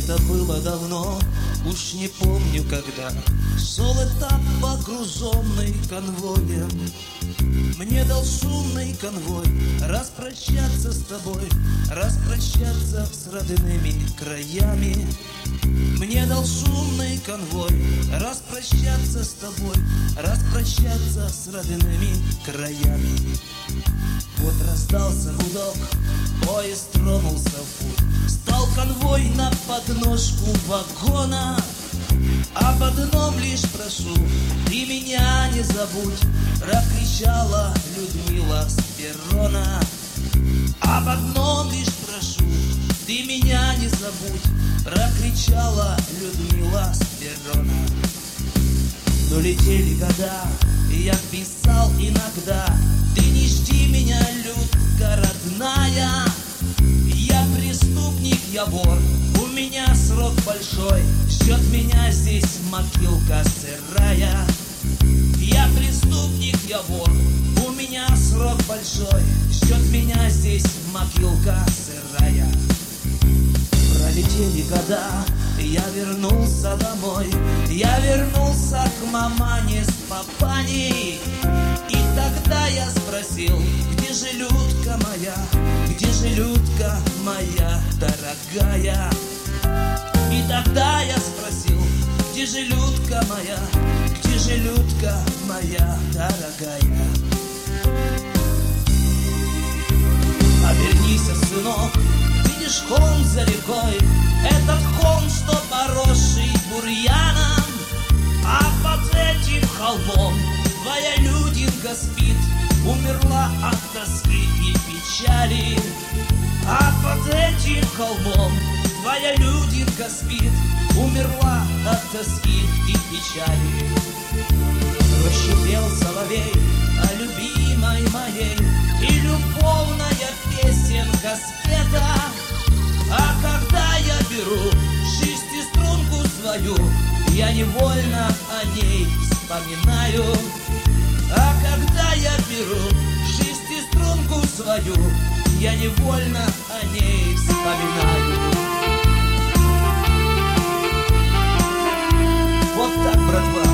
Это было давно, уж не помню когда. Шел этап, погруженный конвоем. Мне дал шумный конвой распрощаться с тобой, распрощаться с родными краями. Мне дал шумный конвой распрощаться с тобой, распрощаться с родными краями. Вот раздался гудок, поезд тронулся в путь. Стал конвой на подножку вагона. Об одном лишь прошу, ты меня не забудь, прокричала Людмила с перрона. Об одном лишь прошу, ты меня не забудь, прокричала Людмила с перрона. Но летели года, и я писал иногда: ты не жди меня, Людка родная. Я преступник, я вор, у меня срок большой, ждет меня здесь могилка сырая. Я преступник, я вор, у меня срок большой, ждет меня здесь могилка сырая. Пролетели года, я вернулся домой, я вернулся к мамане с папаней. И тогда я спросил: где же Людка моя, где же Людка моя дорогая? И тогда я спросил: где же Людка моя, где же Людка моя дорогая? Обернись, сынок, видишь холм за рекой, этот холм, что поросший бурьяном. А под этим холмом твоя Людинка спит, умерла от тоски и печали. А под этим холмом твоя Людинка спит, умерла от тоски и печали. Прощепел соловей о любимой моей, и любовная песенка спета. А когда я беру шестиструнку свою, я невольно о ней вспоминаю. А когда я беру шестиструнку свою, я невольно о ней вспоминаю. Вот так, братва.